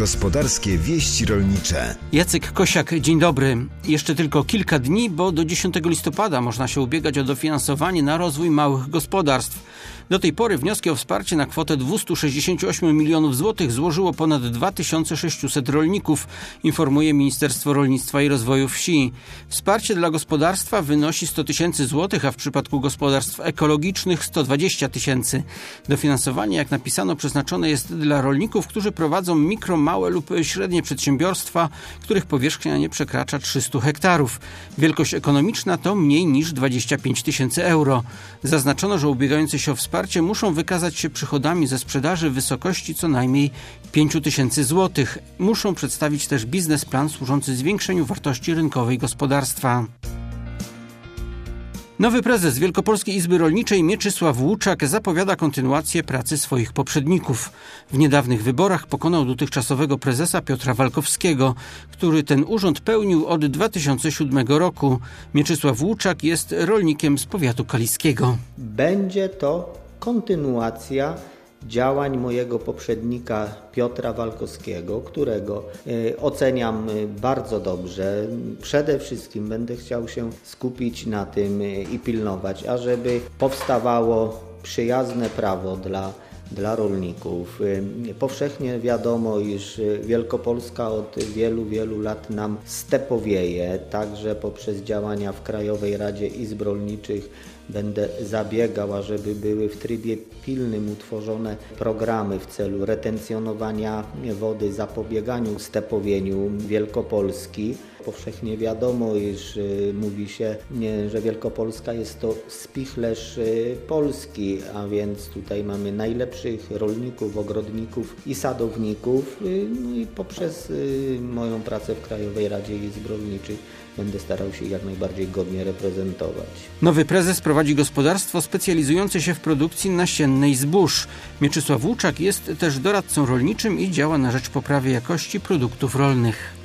Gospodarskie wieści rolnicze. Jacek Kosiak, dzień dobry. Jeszcze tylko kilka dni, bo do 10 listopada można się ubiegać o dofinansowanie na rozwój małych gospodarstw. Do tej pory wnioski o wsparcie na kwotę 268 milionów złotych złożyło ponad 2600 rolników, informuje Ministerstwo Rolnictwa i Rozwoju Wsi. Wsparcie dla gospodarstwa wynosi 100 tysięcy złotych, a w przypadku gospodarstw ekologicznych 120 tysięcy. Dofinansowanie, jak napisano, przeznaczone jest dla rolników, którzy prowadzą mikro, małe lub średnie przedsiębiorstwa, których powierzchnia nie przekracza 300 hektarów. Wielkość ekonomiczna to mniej niż 25 tysięcy euro. Zaznaczono, że ubiegający się o wsparcie muszą wykazać się przychodami ze sprzedaży w wysokości co najmniej 5 tysięcy złotych. Muszą przedstawić też biznesplan służący zwiększeniu wartości rynkowej gospodarstwa. Nowy prezes Wielkopolskiej Izby Rolniczej Mieczysław Łuczak zapowiada kontynuację pracy swoich poprzedników. W niedawnych wyborach pokonał dotychczasowego prezesa Piotra Walkowskiego, który ten urząd pełnił od 2007 roku. Mieczysław Łuczak jest rolnikiem z powiatu kaliskiego. Będzie to kontynuacja działań mojego poprzednika Piotra Walkowskiego, którego oceniam bardzo dobrze. Przede wszystkim będę chciał się skupić na tym i pilnować, ażeby powstawało przyjazne prawo dla rolników. Powszechnie wiadomo, iż Wielkopolska od wielu lat nam stepowieje, także poprzez działania w Krajowej Radzie Izb Rolniczych będę zabiegał, ażeby były w trybie pilnym utworzone programy w celu retencjonowania wody, zapobieganiu stepowieniu Wielkopolski. Powszechnie wiadomo, iż mówi się, że Wielkopolska jest to spichlerz Polski, a więc tutaj mamy najlepszych rolników, ogrodników i sadowników. No i poprzez moją pracę w Krajowej Radzie Izb Rolniczych będę starał się jak najbardziej godnie reprezentować. Nowy prezes prowadzi gospodarstwo specjalizujące się w produkcji nasiennej zbóż. Mieczysław Łuczak jest też doradcą rolniczym i działa na rzecz poprawy jakości produktów rolnych.